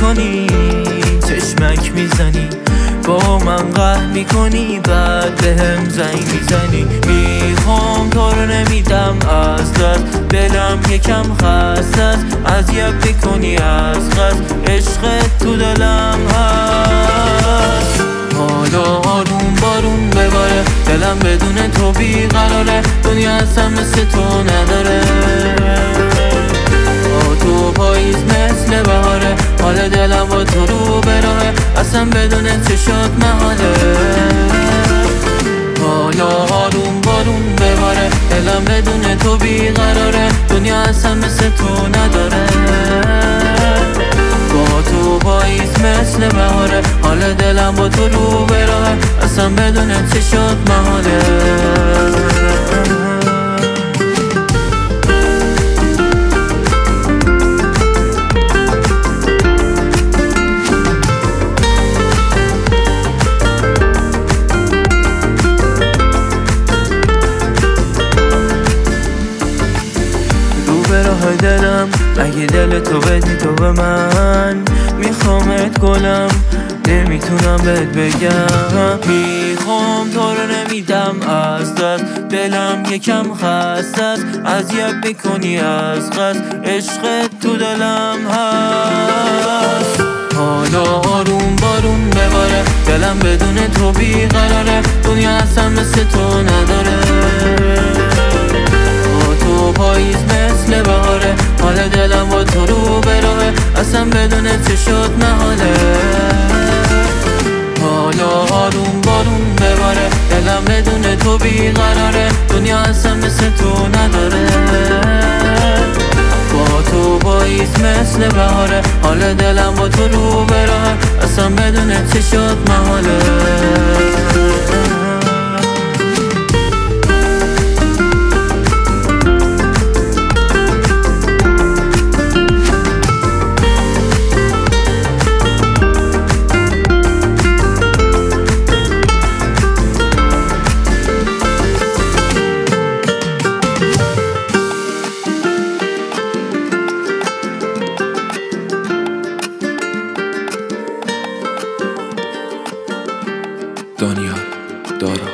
میکنی، چشمک میزنی، با من قهر میکنی، بعد بهم زنگ میزنی. میخوام تو رو نمیدم از دست، دلم یکم خسته است، اذیت میکنی از قصد، عشقت تو دلم هست. حالا آروم بارون بباره، دلم بدون تو بیقراره، دنیا اصلا مثل تو نداره. تو پاییز مثل بهاره، حال دلم با تو رو براهه، اصلا بدون چشات محاله. حالا آروم بارون بباره، دلم بدون تو بیقراره، دنیا اصلا مثل تو نداره. با تو پاییز مثل بهاره، حال دلم با تو رو براهه، اصلا بدون چشات محاله. به راه دلم اگه دل تو بدی تو به من، میخوامت گلم، نمیتونم بهت بگم. میخوام تو رو نمیدم از دست، دلم یکم خسته است، اذیت میکنی از قصد، عشقت تو دلم هست. حالا آروم بارون بباره، دلم بدون تو بیقراره، دنیا اصلا مثل تو نداره. تو پاییز مثل بهاره، حال دلم با تو رو براهه، اصلا بدون چشات محاله. حالا آروم بارون بباره، دلم بدون تو بیقراره، دنیا اصلا مثل تو نداره. با تو پاییز مثل بهاره، حال دلم با تو رو براهه، اصلا بدون چشات محاله. دانیال دارا